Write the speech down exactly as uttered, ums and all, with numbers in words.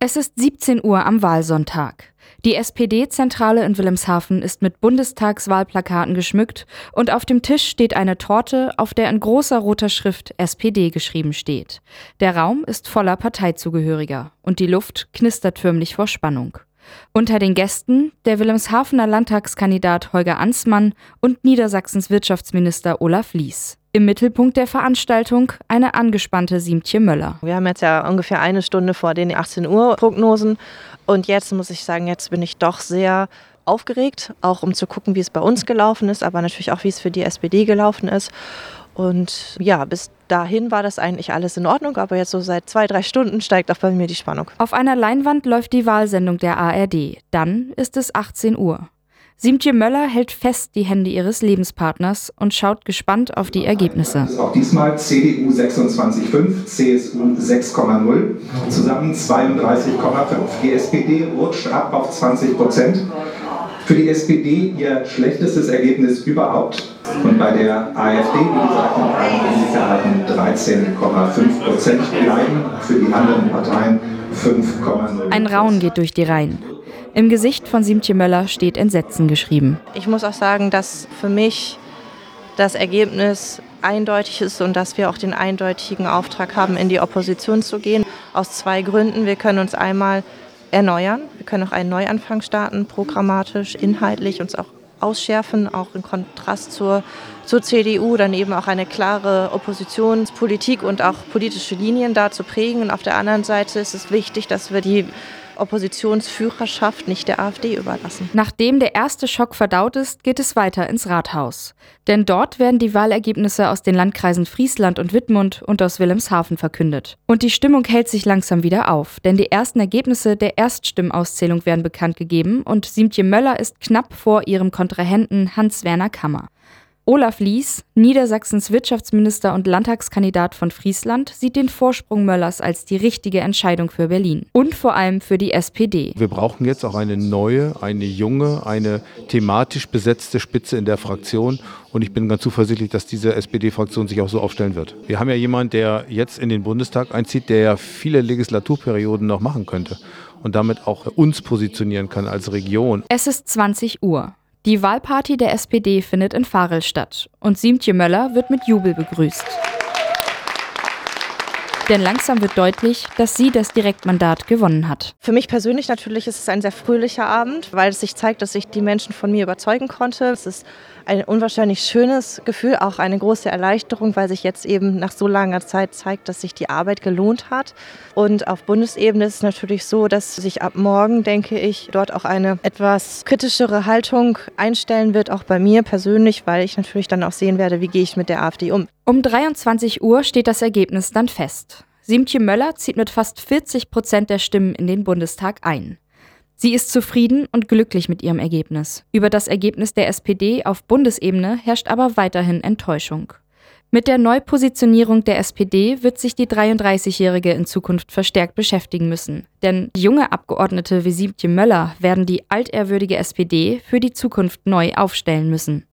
Es ist siebzehn Uhr am Wahlsonntag. Die S P D-Zentrale in Wilhelmshaven ist mit Bundestagswahlplakaten geschmückt und auf dem Tisch steht eine Torte, auf der in großer roter Schrift S P D geschrieben steht. Der Raum ist voller Parteizugehöriger und die Luft knistert förmlich vor Spannung. Unter den Gästen der Wilhelmshavener Landtagskandidat Holger Ansmann und Niedersachsens Wirtschaftsminister Olaf Lies. Im Mittelpunkt der Veranstaltung eine angespannte Siemtje Möller. Wir haben jetzt ja ungefähr eine Stunde vor den achtzehn Uhr Prognosen und jetzt muss ich sagen, jetzt bin ich doch sehr aufgeregt, auch um zu gucken, wie es bei uns gelaufen ist, aber natürlich auch, wie es für die S P D gelaufen ist. Und ja, bis dahin war das eigentlich alles in Ordnung, aber jetzt so seit zwei, drei Stunden steigt auch bei mir die Spannung. Auf einer Leinwand läuft die Wahlsendung der A R D. Dann ist es achtzehn Uhr. Siemtje Möller hält fest die Hände ihres Lebenspartners und schaut gespannt auf die Ergebnisse. Auch diesmal C D U sechsundzwanzig Komma fünf, C S U sechs Komma null, zusammen zweiunddreißig Komma fünf. Die S P D rutscht ab auf zwanzig Prozent. Für die S P D ihr schlechtestes Ergebnis überhaupt. Und bei der AfD, wie gesagt, in Sicherheiten dreizehn Komma fünf Prozent bleiben. Für die anderen Parteien fünf Komma null. Ein Raunen geht durch die Reihen. Im Gesicht von Siemtje Möller steht Entsetzen geschrieben. Ich muss auch sagen, dass für mich das Ergebnis eindeutig ist und dass wir auch den eindeutigen Auftrag haben, in die Opposition zu gehen. Aus zwei Gründen. Wir können uns einmal erneuern, wir können auch einen Neuanfang starten, programmatisch, inhaltlich uns auch ausschärfen, auch im Kontrast zur, zur C D U, dann eben auch eine klare Oppositionspolitik und auch politische Linien da zu prägen. Und auf der anderen Seite ist es wichtig, dass wir die Oppositionsführerschaft nicht der AfD überlassen. Nachdem der erste Schock verdaut ist, geht es weiter ins Rathaus. Denn dort werden die Wahlergebnisse aus den Landkreisen Friesland und Wittmund und aus Wilhelmshaven verkündet. Und die Stimmung hält sich langsam wieder auf, denn die ersten Ergebnisse der Erststimmenauszählung werden bekannt gegeben und Siemtje Möller ist knapp vor ihrem Kontrahenten Hans-Werner Kammer. Olaf Lies, Niedersachsens Wirtschaftsminister und Landtagskandidat von Friesland, sieht den Vorsprung Möllers als die richtige Entscheidung für Berlin und vor allem für die S P D. Wir brauchen jetzt auch eine neue, eine junge, eine thematisch besetzte Spitze in der Fraktion und ich bin ganz zuversichtlich, dass diese S P D-Fraktion sich auch so aufstellen wird. Wir haben ja jemanden, der jetzt in den Bundestag einzieht, der ja viele Legislaturperioden noch machen könnte und damit auch uns positionieren kann als Region. Es ist zwanzig Uhr. Die Wahlparty der S P D findet in Varel statt und Siemtje Möller wird mit Jubel begrüßt. Denn langsam wird deutlich, dass sie das Direktmandat gewonnen hat. Für mich persönlich natürlich ist es ein sehr fröhlicher Abend, weil es sich zeigt, dass ich die Menschen von mir überzeugen konnte. Es ist ein unwahrscheinlich schönes Gefühl, auch eine große Erleichterung, weil sich jetzt eben nach so langer Zeit zeigt, dass sich die Arbeit gelohnt hat. Und auf Bundesebene ist es natürlich so, dass sich ab morgen, denke ich, dort auch eine etwas kritischere Haltung einstellen wird, auch bei mir persönlich, weil ich natürlich dann auch sehen werde, wie gehe ich mit der AfD um. Um dreiundzwanzig Uhr steht das Ergebnis dann fest. Siemtje Möller zieht mit fast vierzig Prozent der Stimmen in den Bundestag ein. Sie ist zufrieden und glücklich mit ihrem Ergebnis. Über das Ergebnis der S P D auf Bundesebene herrscht aber weiterhin Enttäuschung. Mit der Neupositionierung der S P D wird sich die dreiunddreißigjährige in Zukunft verstärkt beschäftigen müssen. Denn junge Abgeordnete wie Siemtje Möller werden die altehrwürdige S P D für die Zukunft neu aufstellen müssen.